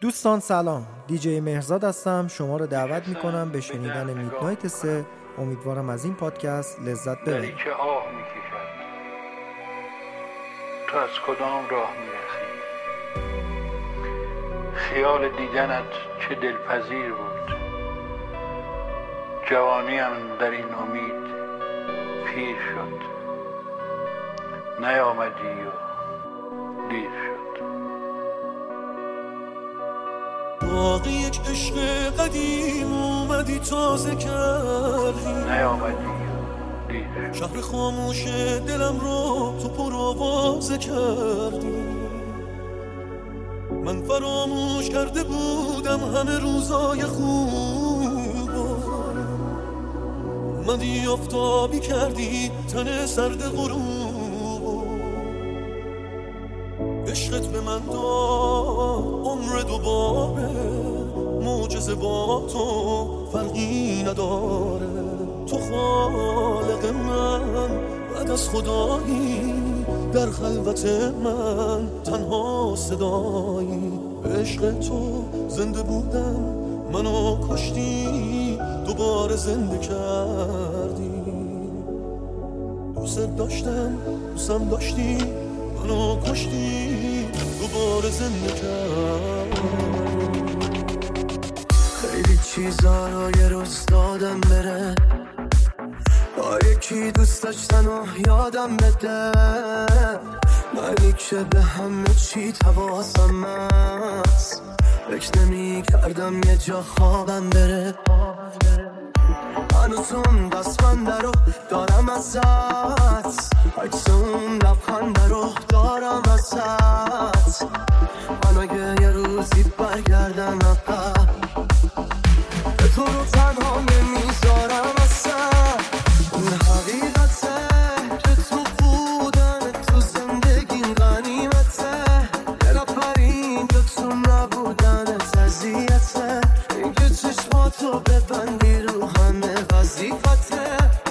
دوستان سلام، دیجی مهرزاد هستم. شما رو دعوت میکنم به شنیدن میدنایت 3. امیدوارم از این پادکست لذت ببرید. چه آه میکشد تو از کدام راه میرسی؟ خیال دیدنت چه دلپذیر بود. جوانیم در این امید پیر شد، نیامدی و دیر شد. باقی یک عشق قدیم اومدی تازه کردی، نیامدی و دیر شد. شهر خاموش دلم رو تو پر آوازه کردی. من فراموش کرده بودم همه روزای خوب، اومدی آفتابی کردی تن سرد غروب. عشقت به من داد عمر دوباره، معجزه با تو فرقی نداره. تو خالق من بعد از خدایی، در خلوت من تنها صدایی. عشق تو زنده بودم منو کشتی، دوباره زنده کردی. دوست داشتم دوستم داشتی، منو کشتی دوباره زنده کردی. خیلی چیزا رو یه روز دادم بره، با یکی دوست داشتن و یادم بده. منی که به همه چی حواسم هست، فکر نمی کردم یه جا خوابم بره. هنوز اون دستمنده رو دارم ازت، عکس اون لبخنده رو دارم ازت. من اگه یه روزی برگردم عقب، به تو رو تنها نمیذارم اصلا. اون حقیقته که تو بودن تو زندگیم غنیمته، یه نفرین که تو نبودن تزیته. این که چشماتو ببندی رو همه وظیفته.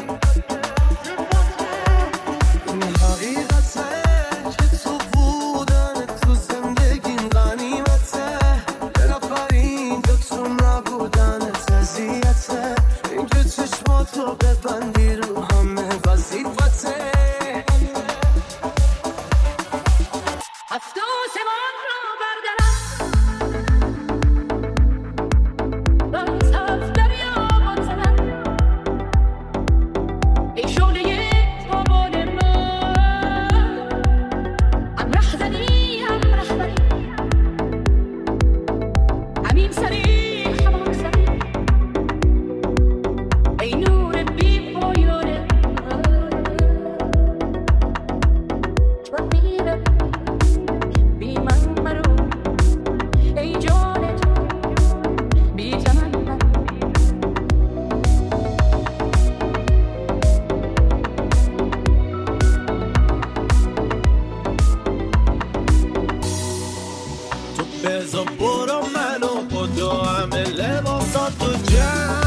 این حقیقته که تو بودن تو زندگیم غنیمته، یه نفرین که تو نبودن تزیته. این که چشماتو ببندی رو همه وظیفته. افسوس من رو بردارم، باز از دریا بگذرم. ای شعله تابان من، هم رهزنی هم رهبری، همین سری همان سری. ای نور بی پایان من، میرم بی من مرو. ای جان تو بی تمن من، تو بزا برو منو با دو همه لباساتو جمع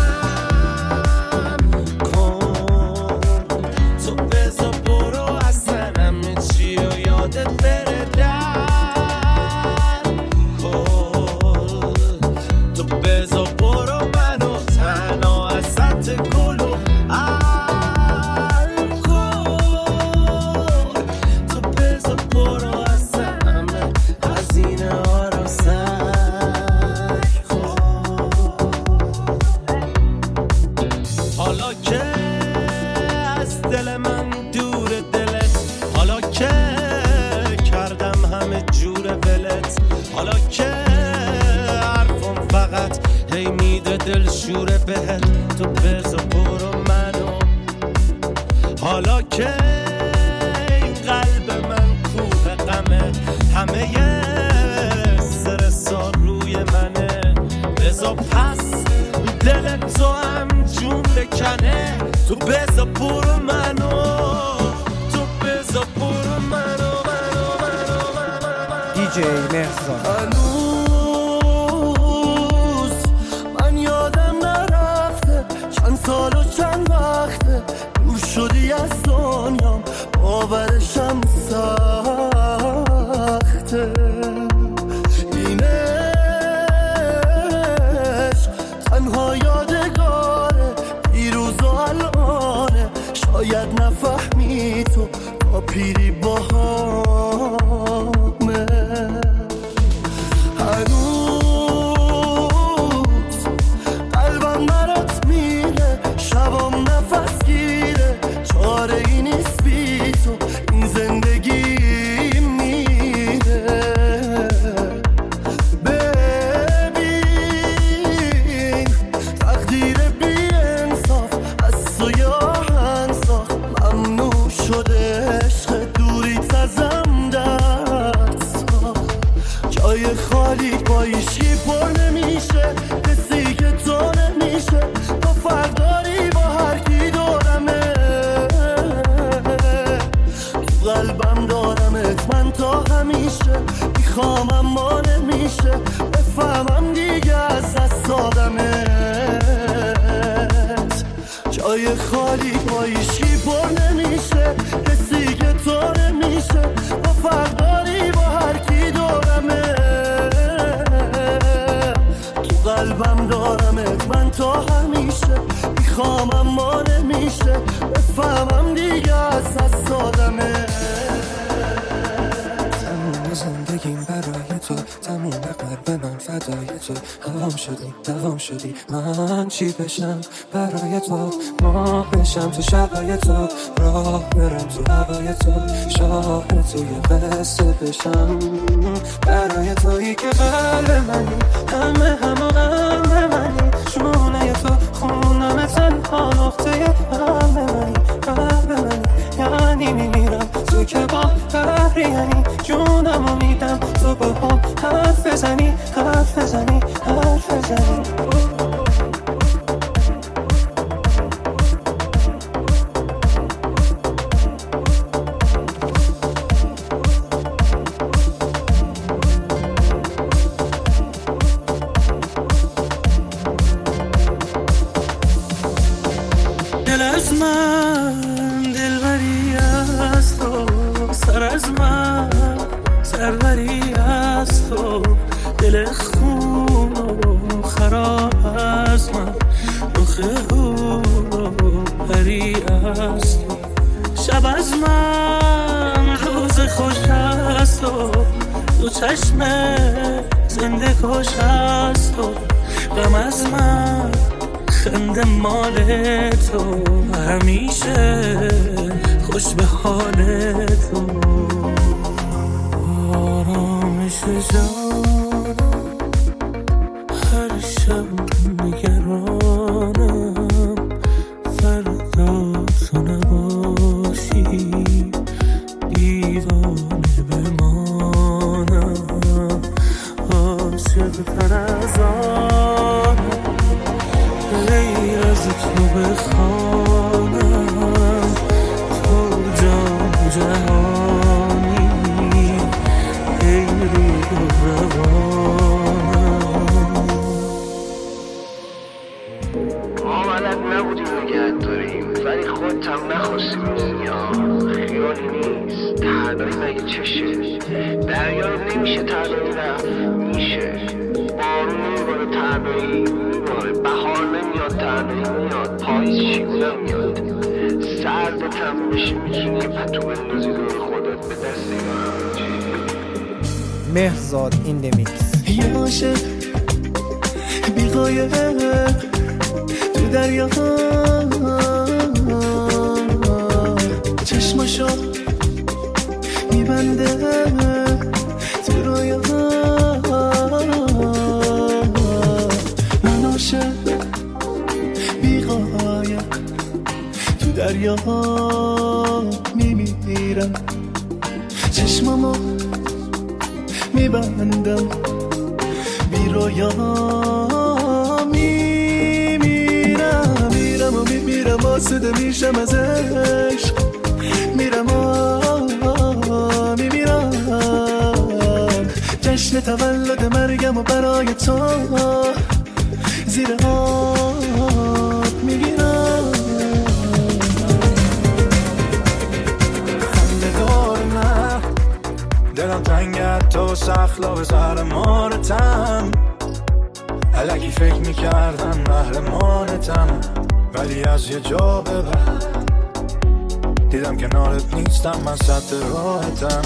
کن. تو بزا برو اصلا همه چی رو یادت بره در کن. تو بزا برو منو تنها ازت گلو الکل. تو بزا برو اصلا همه هزینه ها رو سعی کن. حالا که از دل من دور دلت، حالا که کردم همه جور ولت، حالا که حرفم فقط هی میده دل شوره بهت. تو بزا برو منو، حالا که این قلب من کوه غمه، همه استرسا روی منه. بزا پس دل تو هم جون بکنه. تو بزا برو منو، تو بزا برو منو. دیجی مهرزاد. هنوز من یادم نرفته چند سال و چند وقته دور شدی از دنیام، باورشم سخته. اینه پیری با همه هنوز قلبم برات میره، شبام نفس گیره، چاره ای نیست بی تو این زندگی میره. ببین تقدیر بی انصاف از تو یا هنساخ، ممنوع شده عشق دوریت ازم درد ساخت. جای خالی با ایشی پر نمیشه، کسی که تو نمیشه، تو فرداری با هر کی دورمه. تو قلبم دارمت من تا همیشه، میخوام اما نمیشه، بفهمم دیگه از دست دادمت. جای خالی با ایشی پر نمیشه، کسی که تو نمیشه، تو فرداری با هر کی دورمه. تو قلبم دارمت من تا همیشه، میخوام اما نمیشه، بفهمم دیگه از دست دادمت. تموم زندگیم برای تو، تموم قلب من فدای تو. دوام شدی من چی بشم برای تو، ماه بشم تو شبای تو، راه برم تو هوای تو، شاه توی قصه بشم برای تویی که قلب منی، همه غم منی، شونه تو خونم تنها نقطه قلب منی، یعنی میمیرم تو که با بحری، یعنی جونمو میدم تو با هم حرف بزنی. دل از من دلبری از تو، سر از من سروری از تو، دل خون و خراب از من، رخ هور و پری از تو. شب از من روز خوش از تو، دو چشم زنده کش از تو. غم از من خنده مال تو، همیشه خوش به حال تو. آرامش جانم هر شب نگرانم، فردا تو نباشی دیوانه بمانم. عاشق تر از آنم غیر از تو بخوانم، تو جان جهانی ای روح روانم. ما بلد نبودیم نگه داریم، ولی خودت هم نخواستی بودی. خیالی نیست تردایی مگه چشه، دریا رو نمیشه تردایی رفت میشه. بارون نمیباره تردایی میباره، بهار نمیاد تردایی میاد، پاییز شیونه میاد. سردت هم بشه میتونی که پتو بندازی دور خودت به دست مهرزاد این دمیکس. یه عاشق بی‌قایه تو دریا، چشماشو میبنده تو رویا. من عاشق بی‌قایه تو دریا میمیرم، چشمامو میبندم بی رویا. میمیرم آسوده میشم از عشق، میمیرم جشن تولد مرگم و برای تو زیر آب میگیرم. خنده دار نه دلم تنگت تو سخلا به زهر مارتم، الکی فکر میکردم قهرمانتم، ولی از یه جا به بعد دیدم کنارت نیستم، من سطح راحتم.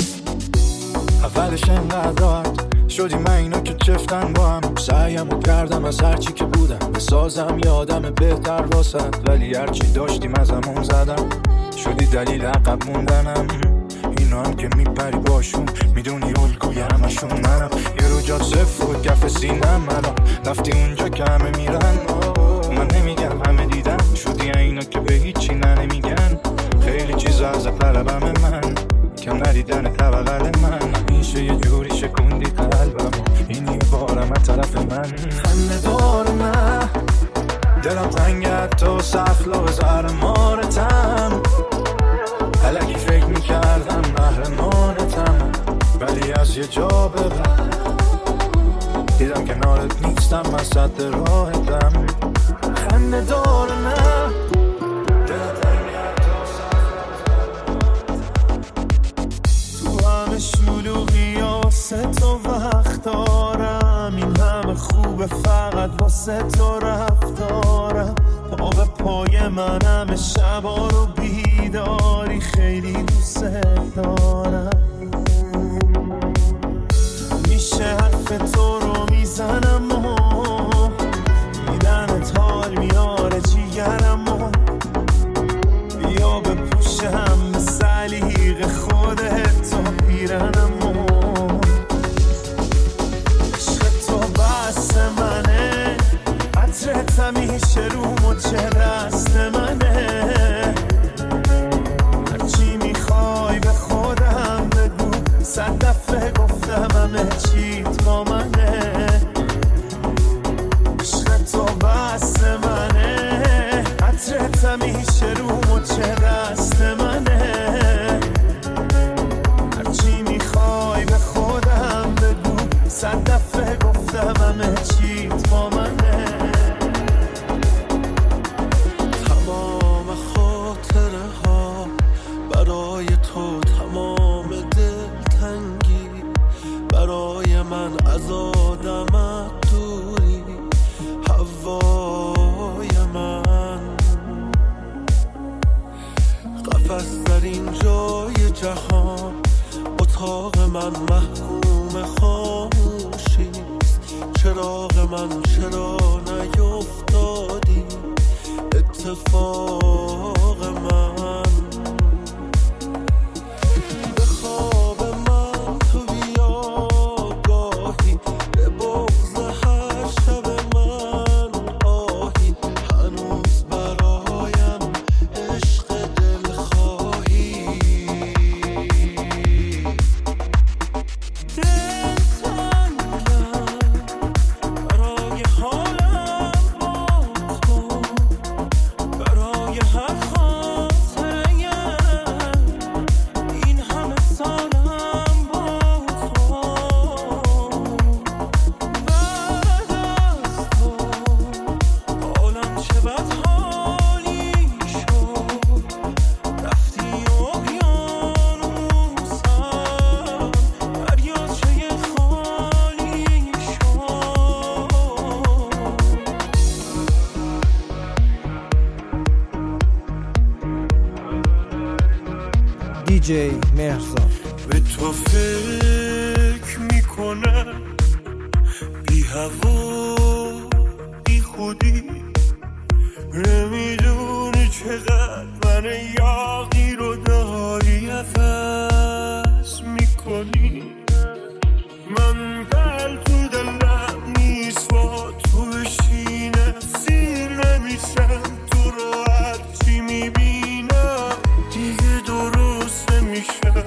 اولش انقدر راحت شدی من اینا که چفتن با هم. سعیمو کردم از هرچی که بودم بسازم یادم بهتر واسد، ولی هرچی داشتیم از همون زدم. شدی دلیل عقب موندنم. اینا هم که میپری باشون میدونی الگوی همشون منم. یه رو جات صفر و کف سینم الان رفتی اونجا که همه میرن. من نمیگم همه دیدن شدی اینا که به هیچی نمیگن. خیلی چیزا از طلبم من کم ندیدن طبقل من. میشه یه جوری شکوندی قلبم اینی بارم از طرف من. خنده دار نه دلم تنگت تو سخلا زهر مارتم. الکی فکر میکردم محرمانتم، ولی از یه جا به بعد دیدم کنارت نیستم، من سد راحتم. خنده دار نه دلم تنگت تو تو همه شلوغی واسه تو وقت دارم. این همه خوبه فقط واسه تو رفتارم. پا به پای من همه شبا رو بیداری خیلی دوست دارم. میشه حرف تو رو میزنم و دیدنت حال میاره جیگرم و بیا بپوشم به سلیق خودت تو پیرنم و عشق تو بس منه، عطرت همیشه رو مچه دست منه. هرچی میخوای به خودم بگو، 100 دفعه گفتم همه چیت با منه. عشق تو بس منه، عطرت همیشه رو مچه دست منه. هرچی میخوای به خودم بگو، 100 دفعه گفتم همه چیت با منه. تمام خاطره ها برای تو، تمام دلتنگی برای من، از آدمت دوری هوای من. قفس در این جای جهان، اتاق من محکوم خاموشیست. چراغ من چرا نیفتادی اتفاق من. به خواب من تو بیا گاهی، به بغض هر شب من آهی. هنوز برایم عشق دلخواهی. برای حالم با تو، برای هر خاطره‌ام، این همه سالم با تو. بعد از تو حالم چه بد حالی شد. رفتی اقیانوسم، دریاچه خالی شد. دیجی مهرزاد. به تو فکر میکنم بی هوا بی خودی، نمیدونی چقدر من یاغی رو داری عوض میکنی. من دل تو دلم نیست با تو بشینه، سیر نمیشم تو رو هرچی میبینم دیگه درست نمیشم.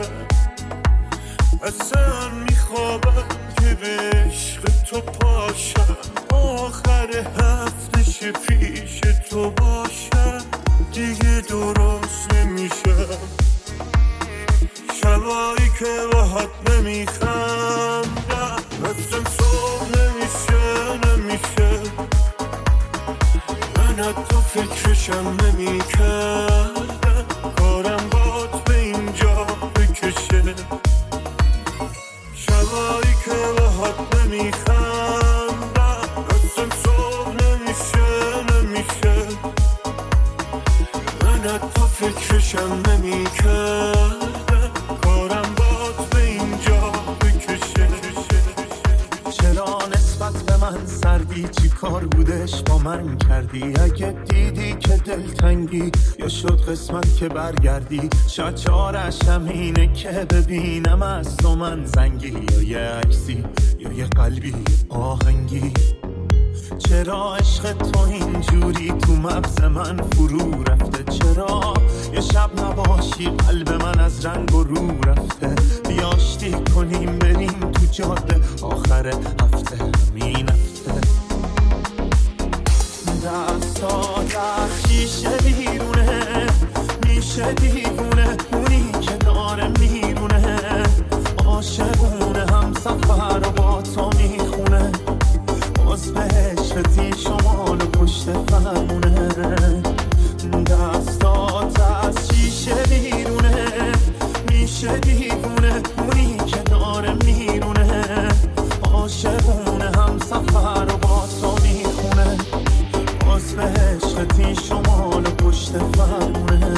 اصلا میخوابم که به عشق تو پاشم، آخر هفته پیش تو باشم دیگه درست نمیشم. شبایی که باهات نمیخندم اصلا صبح نمیشه. من از تو فکرشم نمیکردم، کارم باد به اینجا بکشه. شبایی که باهات نمیخندم اصلا صبح نمیشه. من از تو فکرشم نگاهات به من سردی، چی کار بودش با من کردی؟ اگه دیدی که دلتنگی یا شد قسمت که برگردی، شاید چارش همینه که ببینم از تو من زنگی، یا یه عکسی یا یه قلبی آهنگی. چرا عشق تو اینجوری تو مغز من فرو رفته؟ چرا یه شب نباشی قلب من از رنگ و رو رفته؟ بیا آشتی کنیم بریم تو جاده آخر هفته، همین هفته. دستات از شیشه بیرونه، میشه دیوونه اونی که داره میرونه، عاشقونه هم سفر و با تو میخونه، باز به عشقتی شمال و پشت فرمونه. دستات از شیشه بیرونه، میشه دیوونه اونی که داره میرونه، عاشقونه هم سفر و با تو میخونه، باز به عشقتی شمال و پشت فرمونه.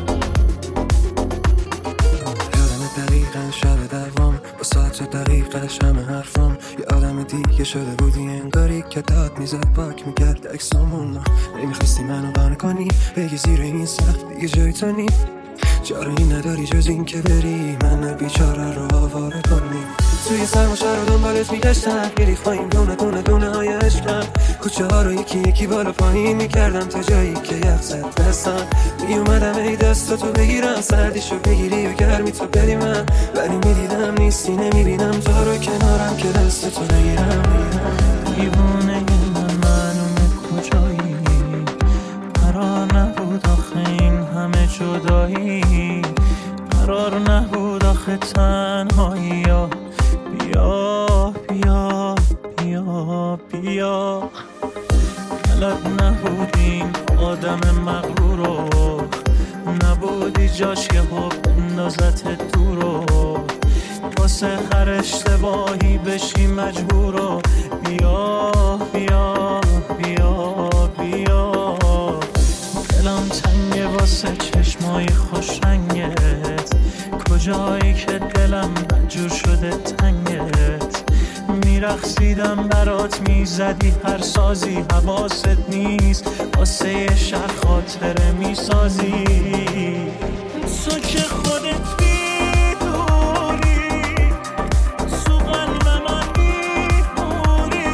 دقیقا شب دوام با ساعت دقیقش همه حرفام، یه آدم دیگه شده بودی انگاری که داد میزد پاک میکرد اکسامون. نمیخواستی منو قانع کنی بگی زیر این سخت دیگه جای تو نی، چاره نداری جز این که بری من بیچاره رو آواره کنی. توی سرماشه رو دنبالت میگشتم، میریختیم دونه دونه دونه های عشقم، کوچه ها رو یکی یکی بالا پایین میکردم تا جایی که یخ زد دستم. میومدم ای دستاتو بگیرم، سردیشو بگیری و گرمی تو بدی من، ولی میدیدم نیستی نمیبینم تو رو کنارم که دستتو بگیرم. دیوونه من معلومه کجایی، قرار نبود آخه این همه جدایی، قرار نبود آخه تنهایی. بیا بیا بیا بیا، بلد نبودیم آدم مغرورو، نبودی جاش که حب اندازت دورو، واسه هر اشتباهی بشی مجبورو. بیا بیا بیا بیا، دلم تنگه واسه چشمای خوش رنگت، کجایی که دلم بدجور شده تنگت، میرقصیدم برات میزدی هر سازی، حواست نیست واسه یه شب خاطره میسازی. تو که خودت بیدونی تو قلب من میمونی،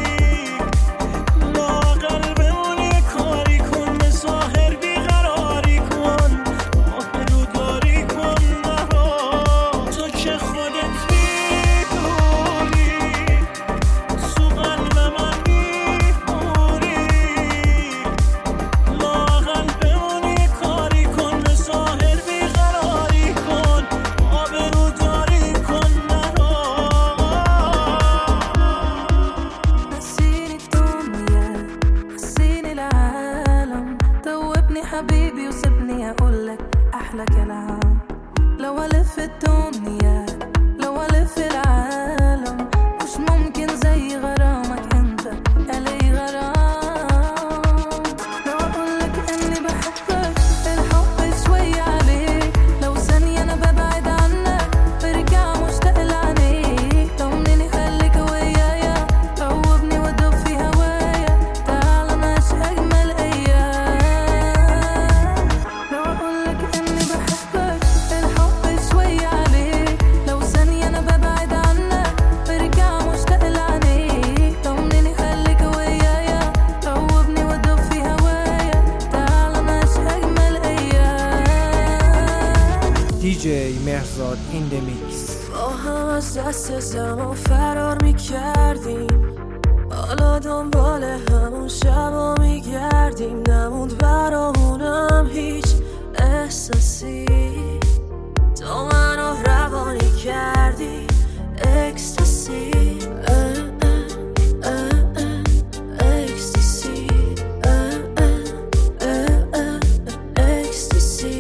لااقل بمون یه کاری کن، به ظاهر بیقراری کن، آبروداری کن نرو. تو که خودت بیدونی تو قلب من میمونی، لااقل بمون یه کاری کن، به ظاهر بیقراری کن، آبروداری کن نرو. نسيني الدنيا نسيني العالم، دوبني حبيبي وسيبني اقولك احلى كلام. لو الف الدنيا لو الف العالم، مش ممكن زي غرامك انت الي غرام. لو اقولك اني بحبك الحب شوي عليك، لو ثانية انا ببعد عنك برجع مشتاق لعينيك. طمني خليك ويايا، دوبني ودوب في هوايا، تعال نعيش اجمل ايام. لو اقولك اني بحبك الحب شوي عليك، لو ثانية انا ببعد عنك برجع مشتاق لعينيك. طمني خليك ويايا، دوبني ودوب في هوايا، تعال نعيش اجمل ايام. DJ مهرزاد این دمیکس. با هم از دست زمان فرار میکردیم، حالا دنبال همون شبا میگردیم. نموند برامونم هیچ احساسی، تو منو روانی کردی اکستاسی. اکستاسی اکستاسی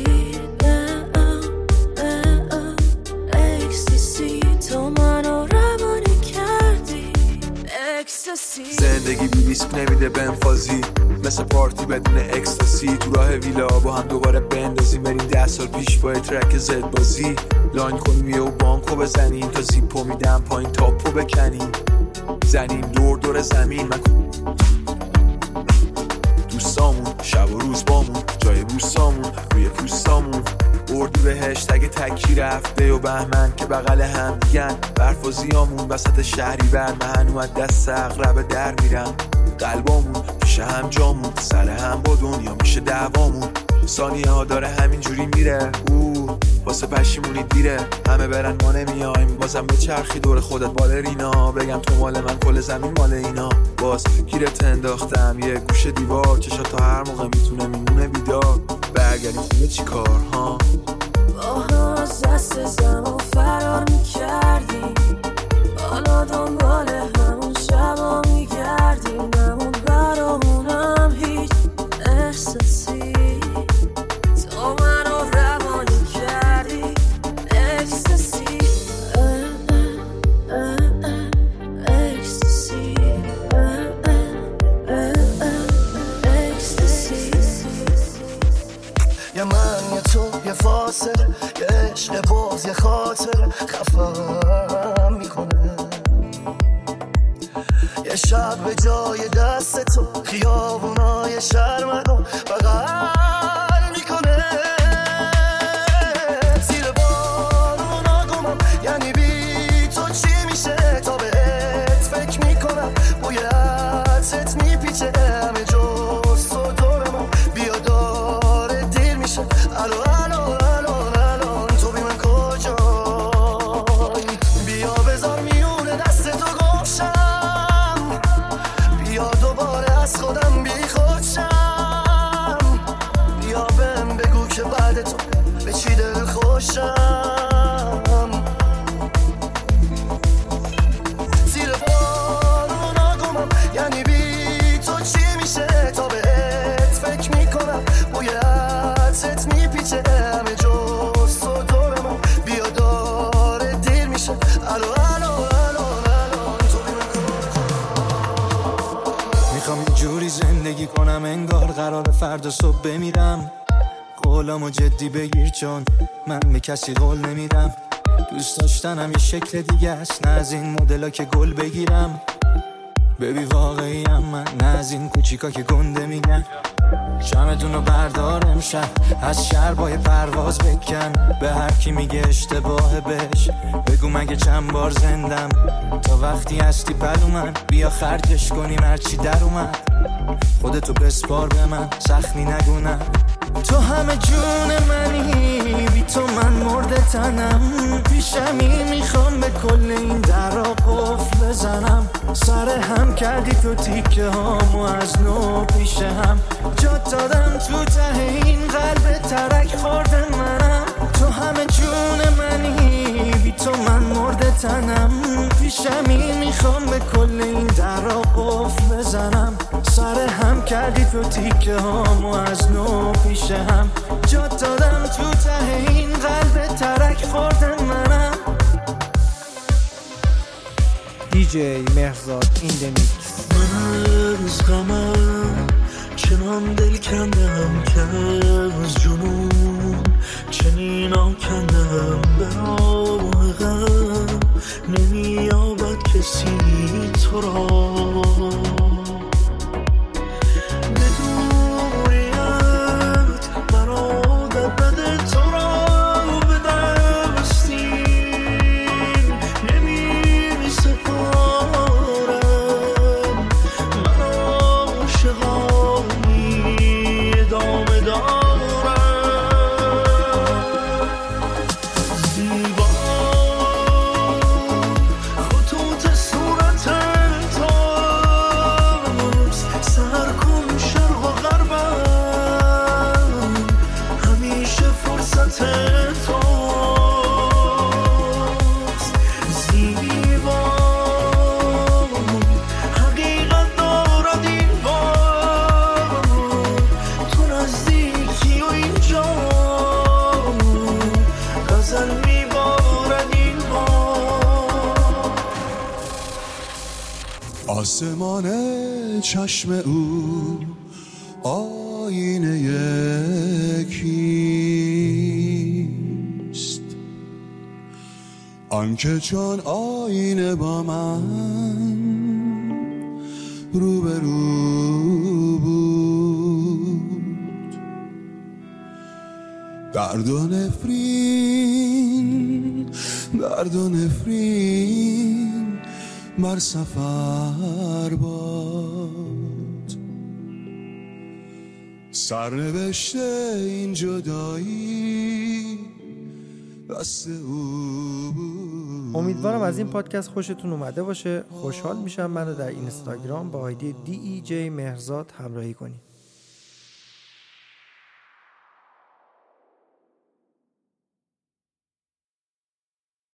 اکستاسی، تو منو روانی کردی اکستاسی. زندگی بی ریسک نمیده بنفازی، مثل پارتی بدون اکستاسی. تو راه ویلا با هم دوباره بندازیم، بریم 10 سال پیش با ترک زد بازی. لاین کنیم و بانکو بزنیم، تا زیپو میدم پایین تاپو بکنیم. زنیم دور دور زمین من دوستامون شب و روز بامون جای بوسامون روی پوستامون اردو بهشت اگه تکی رفته و بهمن که بغل هم دیگن برف و زیامون وسط شهری بر من و دست اقرب در میرم قلبامون میشه هم جامون سر هم با دنیا میشه دعوامون ثانیه ها داره همینجوری میره واسه پشیمونی دیره همه برن ما نمیایم بازم به چرخی دور خودت بالرینا بگم تو مال من کل زمین مال اینا باز گیرت انداختم یه گوشه دیوار چشات تا هر موقع میتونه میمونه بیدار برگردیم خونه چی کار ها باها از دست زمان فرار میکردیم حالا دنبال همون شبا میگردیم نمون برامونم هیچ احساسی تو منو روانی کردی اکستاسی اکستاسی اکستاسی یه من یه تو یه فاصله یه عشق باز یه خاطر خفم میکنه یه شب به جای دست تو خیابونای شهر منو بغل میکنه زیر بارونا گمم یعنی بی تو چی میشه تا بهت فکر میکنم بوی عطرت میپیچه همه جز تو دور من بیا داره دیر میشه الان تو بی من کجایی بیا بذار میونه دست تو گمشم بیا دوباره از خودم بی خودشم بیا بهم بگو که بعد تو به چی دل خوشم زیر بارونا گمم یعنی بی تو چی میشه تا بهت فکر میکنم بوی عطرت میپیچه همه جز تو دور من بیا داره دیر میشه الان تو بی من میخوام اینجوری زندگی کنم انگار قرار فردا صبح بمیرم قولامو جدی بگیر چون من به کسی قول نمیدم دوست داشتنم یه شکل دیگه است نه از این مدلا که گل بگیرم ببی واقعیم من نه از این کوچیکا که گنده میگن شمدونو بردار امشب از شربای پرواز بکن به هر کی میگه اشتباه بهش بگو مگه چند بار زندم تا وقتی هستی پلو من بیا خرجش کنیم هرچی در اومد خودتو بسپار به من سخنی نگونم تو همه جون منی بی تو من مرده تنم پیشمی میخوام به کل این درا قفل بزنم سر هم کردی تو تیکه هامو از نو پیش هم جات دادم تو ته این قلب ترک خورده منم تو همه جون منی بی تو من مرده تنم پیشمی میخوام به کل این درا قفل بزنم سر هم کردی تو تیکه هامو از نو پیش هم جات دادم تو ته این قلب ترک خورده منم دیجی مهرزاد این دمیکس من از غمم چنان دل کندم که از جنون چنین آکندم به راه غم نمیابد کسی تو را آسمان چشم او آینه کیست آنکه چون آینه با من روبرو بود. درد و نفرین، درد و نفرین بر سفر باد. سرنوشت این جدایی دست او بود. امیدوارم از این پادکست خوشتون اومده باشه. خوشحال میشم منو در اینستاگرام با آیدی DEJ مهرزاد همراهی کنید.